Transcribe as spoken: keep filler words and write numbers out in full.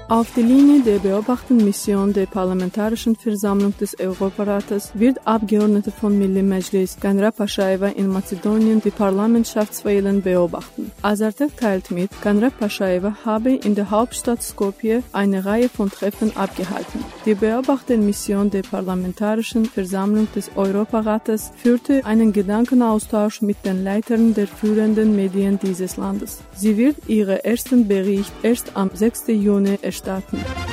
Auf die Linie der beobachtenden Mission der Parlamentarischen Versammlung des Europarates wird Abgeordnete von Milli Meclis Ganra Pashaeva in Mazedonien die Parlamentschaftswahlen beobachten. Azartag teilt mit, Ganra Pashaeva habe in der Hauptstadt Skopje eine Reihe von Treffen abgehalten. Die Beobachtermission der Parlamentarischen Versammlung des Europarates führte einen Gedankenaustausch mit den Leitern der führenden Medien dieses Landes. Sie wird ihren ersten Bericht erst am sechsten Juni erstatten.